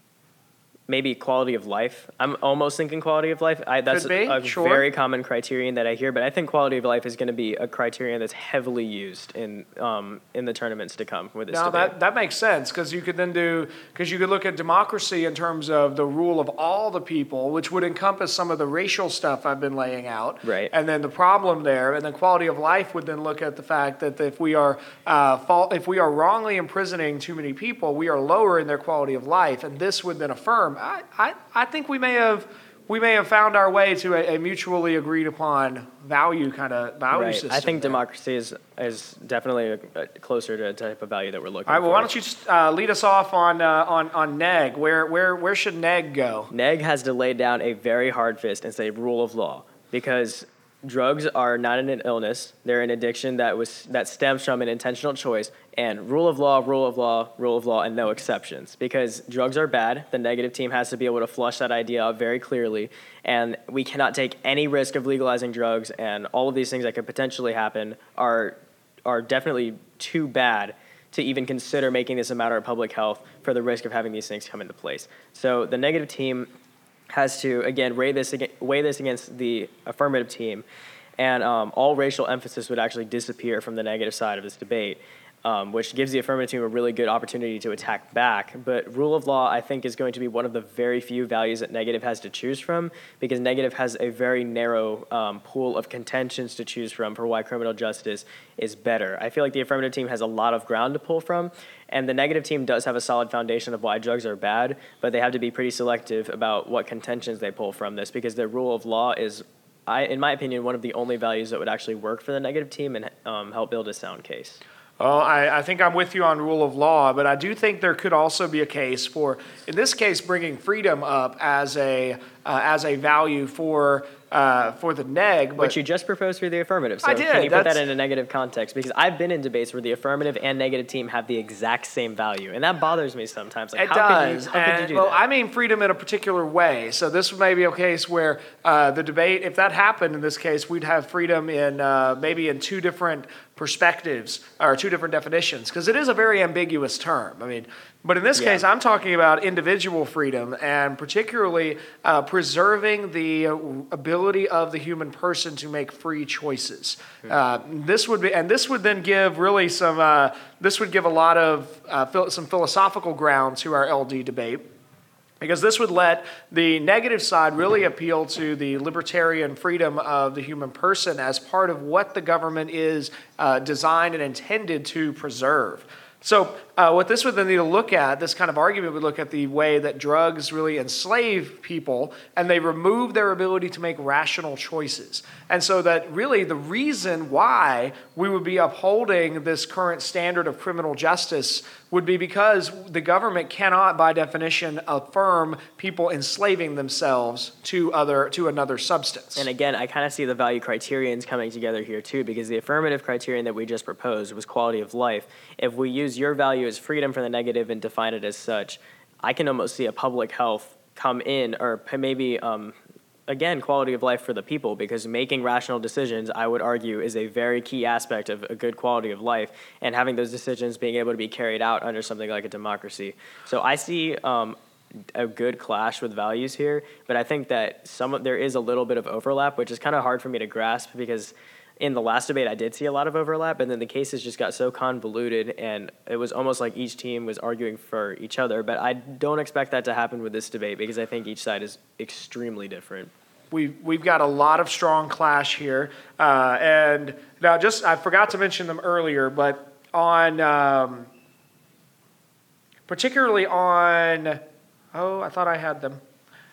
S2: maybe quality of life. I'm almost thinking quality of life. I, that's
S1: Could be,
S2: a
S1: sure.
S2: very common criterion that I hear, but I think quality of life is going to be a criterion that's heavily used in um, in the tournaments to come with this
S1: Now
S2: debate.
S1: that, that makes sense, because you could then do because you could look at democracy in terms of the rule of all the people, which would encompass some of the racial stuff I've been laying out,
S2: Right.
S1: And then the problem there, and then quality of life would then look at the fact that if we are uh, fault, if we are wrongly imprisoning too many people, we are lowering their quality of life, and this would then affirm. I, I, I think we may have we may have found our way to a, a mutually agreed upon value kind of value
S2: Right.
S1: system.
S2: I think
S1: there.
S2: democracy is is definitely a, a closer to a type of value that we're looking
S1: All right. Well,
S2: for.
S1: why don't you just uh, lead us off on uh, on on neg? Where where where should neg go?
S2: Neg has to lay down a very hard fist and say rule of law, because drugs are not an illness. They're an addiction that was that stems from an intentional choice. And rule of law, rule of law, rule of law, and no exceptions. Because drugs are bad. The negative team has to be able to flush that idea out very clearly. And we cannot take any risk of legalizing drugs. And all of these things that could potentially happen are are definitely too bad to even consider making this a matter of public health for the risk of having these things come into place. So the negative team has to, again, weigh this, against, weigh this against the affirmative team, and um, all racial emphasis would actually disappear from the negative side of this debate, um, which gives the affirmative team a really good opportunity to attack back. But rule of law, I think, is going to be one of the very few values that negative has to choose from, because negative has a very narrow um, pool of contentions to choose from for why criminal justice is better. I feel like the affirmative team has a lot of ground to pull from, and the negative team does have a solid foundation of why drugs are bad, but they have to be pretty selective about what contentions they pull from this, because their rule of law is, I, in my opinion, one of the only values that would actually work for the negative team and um, help build a sound case.
S1: Well, I, I think I'm with you on rule of law, but I do think there could also be a case for, in this case, bringing freedom up as a uh, as a value for uh, for the neg. But
S2: Which you just proposed for the affirmative. So
S1: I did.
S2: Can you put
S1: That's-
S2: that in a negative context? Because I've been in debates where the affirmative and negative team have the exact same value, and that bothers me sometimes. Like,
S1: it
S2: how
S1: does.
S2: Could you, how
S1: and,
S2: could you do
S1: well,
S2: that?
S1: I mean freedom in a particular way. So this may be a case where uh, the debate, if that happened in this case, we'd have freedom in uh, maybe in two different perspectives or two different definitions, because it is a very ambiguous term. I mean, but in this
S2: Yeah.
S1: case, I'm talking about individual freedom, and particularly uh, preserving the ability of the human person to make free choices. Uh, this would be, and this would then give really some. Uh, this would give a lot of uh, phil- some philosophical ground to our L D debate, because this would let the negative side really appeal to the libertarian freedom of the human person as part of what the government is uh, designed and intended to preserve. So uh, what this would then need to look at, this kind of argument would look at the way that drugs really enslave people, and they remove their ability to make rational choices. And so that really the reason why we would be upholding this current standard of criminal justice would be because the government cannot, by definition, affirm people enslaving themselves to other to another substance.
S2: And again, I kind of see the value criterions coming together here too, because the affirmative criterion that we just proposed was quality of life. If we use your value as freedom for the negative and define it as such, I can almost see a public health come in, or maybe, um, again, quality of life for the people, because making rational decisions, I would argue, is a very key aspect of a good quality of life, and having those decisions being able to be carried out under something like a democracy. So I see um, a good clash with values here, but I think that some there is a little bit of overlap, which is kind of hard for me to grasp, because in the last debate I did see a lot of overlap, and then the cases just got so convoluted, and it was almost like each team was arguing for each other. But I don't expect that to happen with this debate, because I think each side is extremely different.
S1: We've, we've got a lot of strong clash here. Uh, and now just, I forgot to mention them earlier, but on, um, particularly on, oh, I thought I had them.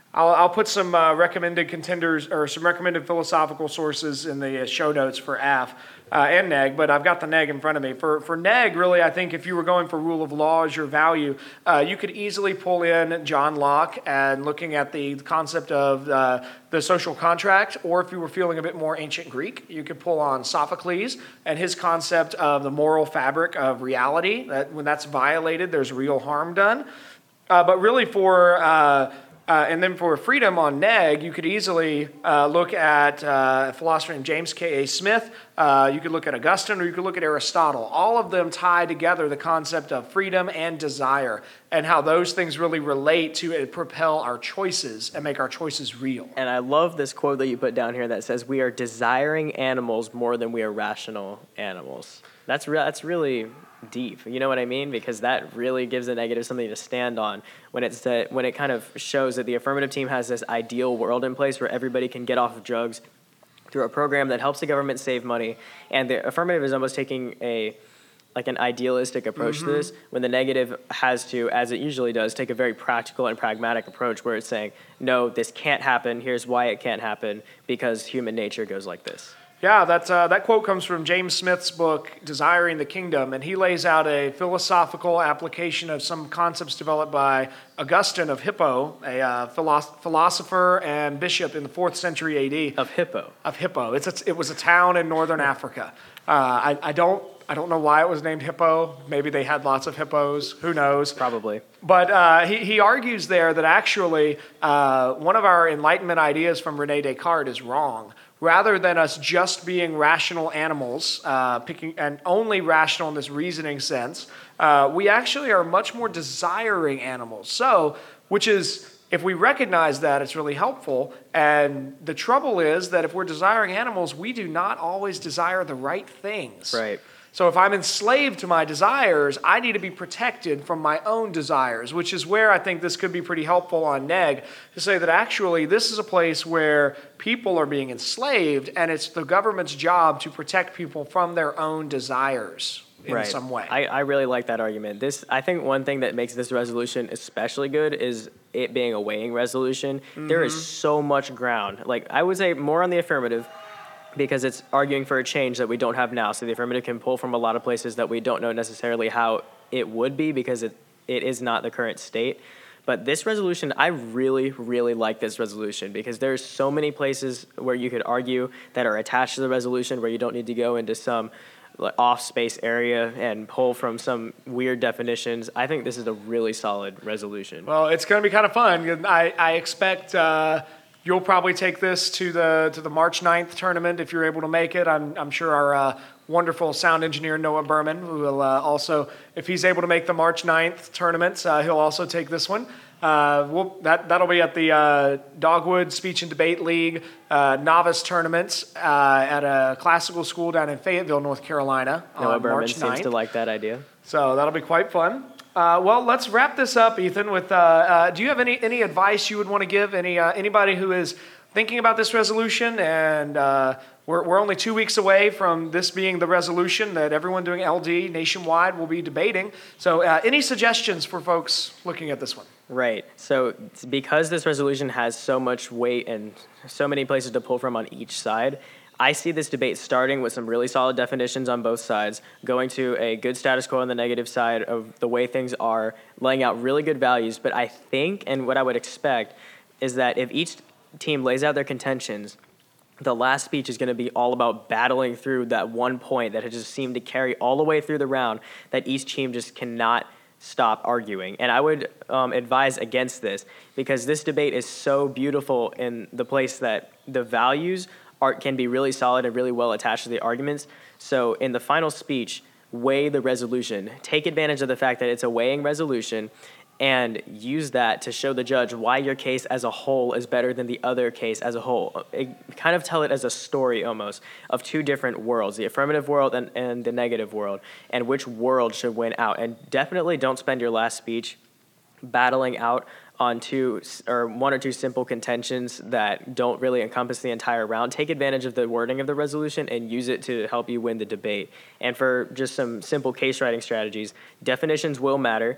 S1: I'll, I'll put some uh, recommended contenders or some recommended philosophical sources in the uh, show notes for A F uh, and Neg, but I've got the Neg in front of me. For for Neg, really, I think if you were going for rule of law as your value, uh, you could easily pull in John Locke and looking at the concept of uh, the social contract, or if you were feeling a bit more ancient Greek, you could pull on Sophocles and his concept of the moral fabric of reality, that when that's violated, there's real harm done. Uh, but really for... Uh, Uh, and then for freedom on Neg, you could easily uh, look at uh, a philosopher named James K A Smith. Uh, you could look at Augustine, or you could look at Aristotle. All of them tie together the concept of freedom and desire, and how those things really relate to and propel our choices and make our choices real.
S2: And I love this quote that you put down here that says, "We are desiring animals more than we are rational animals." That's re- that's really deep. You know what I mean? Because that really gives a negative something to stand on when it's uh, when it kind of shows that the affirmative team has this ideal world in place where everybody can get off of drugs through a program that helps the government save money, and the affirmative is almost taking a like an idealistic approach mm-hmm. to this, when the negative has to, as it usually does, take a very practical and pragmatic approach where it's saying, no, this can't happen, here's why it can't happen, because human nature goes like this.
S1: Yeah, that's, uh, that quote comes from James Smith's book, Desiring the Kingdom, and he lays out a philosophical application of some concepts developed by Augustine of Hippo, a uh, philosoph- philosopher and bishop in the fourth century A D.
S2: Of Hippo.
S1: Of Hippo. It's a, it was a town in northern Africa. Uh, I, I don't I don't know why it was named Hippo. Maybe they had lots of hippos. Who knows?
S2: Probably.
S1: But uh, he, he argues there that actually uh, one of our Enlightenment ideas from René Descartes is wrong. Rather than us just being rational animals, uh, picking and only rational in this reasoning sense, uh, we actually are much more desiring animals. So, which is, if we recognize that, it's really helpful. And the trouble is that if we're desiring animals, we do not always desire the right things.
S2: Right.
S1: So if I'm enslaved to my desires, I need to be protected from my own desires, which is where I think this could be pretty helpful on Neg, to say that actually this is a place where people are being enslaved, and it's the government's job to protect people from their own desires in
S2: right.
S1: some way.
S2: I, I really like that argument. This, I think one thing that makes this resolution especially good is it being a weighing resolution. Mm-hmm. There is so much ground. Like, I would say more on the affirmative, because it's arguing for a change that we don't have now. So the affirmative can pull from a lot of places that we don't know necessarily how it would be, because it, it is not the current state. But this resolution, I really, really like this resolution, because there's so many places where you could argue that are attached to the resolution where you don't need to go into some off-space area and pull from some weird definitions. I think this is a really solid resolution.
S1: Well, it's going to be kind of fun. I, I expect... Uh, You'll probably take this to the to the March ninth tournament if you're able to make it. I'm I'm sure our uh, wonderful sound engineer Noah Berman will uh, also, if he's able to make the March ninth tournament, uh, he'll also take this one. Uh, we'll, that that'll be at the uh, Dogwood Speech and Debate League uh, novice tournaments uh, at a classical school down in Fayetteville, North Carolina.
S2: Noah
S1: on
S2: Berman
S1: March ninth.
S2: Seems to like that idea.
S1: So that'll be quite fun. Uh, well, let's wrap this up, Ethan. With uh, uh, do you have any, any advice you would want to give any uh, anybody who is thinking about this resolution? And uh, we're we're only two weeks away from this being the resolution that everyone doing L D nationwide will be debating. So, uh, any suggestions for folks looking at this one?
S2: Right. So, because this resolution has so much weight and so many places to pull from on each side, I see this debate starting with some really solid definitions on both sides, going to a good status quo on the negative side of the way things are, laying out really good values. But I think, and what I would expect, is that if each team lays out their contentions, the last speech is going to be all about battling through that one point that has just seemed to carry all the way through the round, that each team just cannot stop arguing. And I would um, advise against this, because this debate is so beautiful in the place that the values art can be really solid and really well attached to the arguments. So in the final speech, weigh the resolution. Take advantage of the fact that it's a weighing resolution and use that to show the judge why your case as a whole is better than the other case as a whole. It, kind of tell it as a story almost of two different worlds, the affirmative world and, and the negative world, and which world should win out. And definitely don't spend your last speech battling out on two or one or two simple contentions that don't really encompass the entire round. Take advantage of the wording of the resolution and use it to help you win the debate. And for just some simple case writing strategies, definitions will matter.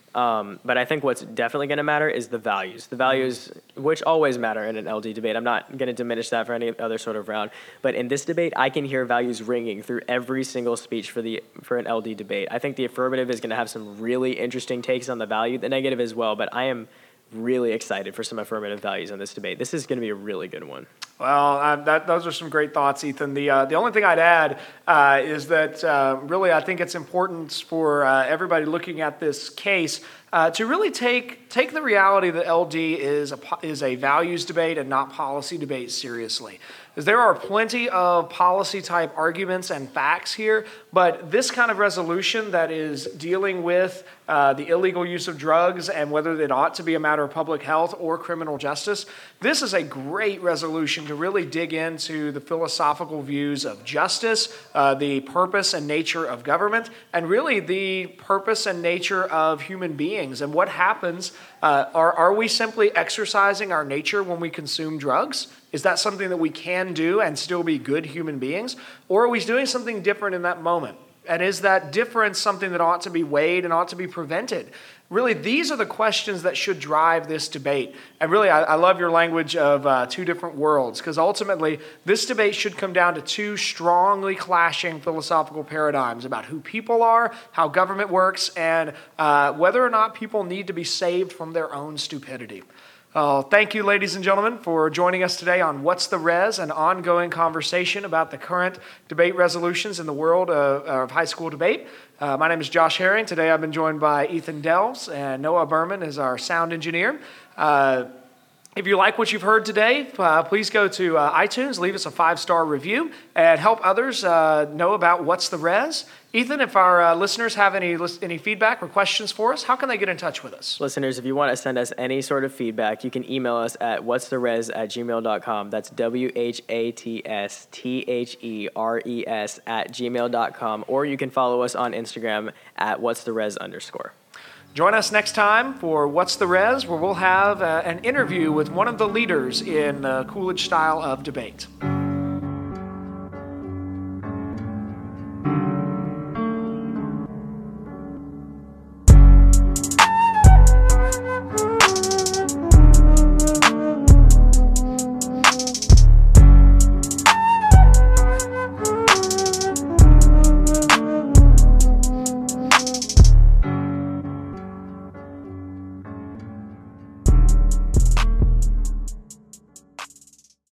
S2: Um, but I think what's definitely going to matter is the values. The values, which always matter in an L D debate. I'm not going to diminish that for any other sort of round. But in this debate, I can hear values ringing through every single speech for the for an L D debate. I think the affirmative is going to have some really interesting takes on the value, the negative as well. But I am really excited for some affirmative values in this debate. This is going to be a really good one.
S1: Well, uh, that, those are some great thoughts, Ethan. The uh, the only thing I'd add uh, is that uh, really I think it's important for uh, everybody looking at this case uh, to really take take the reality that L D is a is a values debate and not policy debate seriously. Because there are plenty of policy type arguments and facts here, but this kind of resolution that is dealing with uh, the illegal use of drugs and whether it ought to be a matter of public health or criminal justice, this is a great resolution to really dig into the philosophical views of justice, uh, the purpose and nature of government, and really the purpose and nature of human beings and what happens. Uh, are, are we simply exercising our nature when we consume drugs? Is that something that we can do and still be good human beings? Or are we doing something different in that moment? And is that difference something that ought to be weighed and ought to be prevented? Really, these are the questions that should drive this debate. And really, I, I love your language of uh, two different worlds, because ultimately, this debate should come down to two strongly clashing philosophical paradigms about who people are, how government works, and uh, whether or not people need to be saved from their own stupidity. Uh, thank you, ladies and gentlemen, for joining us today on What's the Res, an ongoing conversation about the current debate resolutions in the world of, of high school debate. Uh, my name is Josh Herring. Today I've been joined by Ethan Delves, and Noah Berman is our sound engineer. Uh, If you like what you've heard today, uh, please go to uh, iTunes, leave us a five-star review, and help others uh, know about What's the Res. Ethan, if our uh, listeners have any any feedback or questions for us, how can they get in touch with us?
S2: Listeners, if you want to send us any sort of feedback, you can email us at what's the res at gmail dot com. That's W H A T S T H E R E S at gmail dot com. Or you can follow us on Instagram at what's the res underscore.
S1: Join us next time for What's the Res, where we'll have uh, an interview with one of the leaders in the Coolidge style of debate.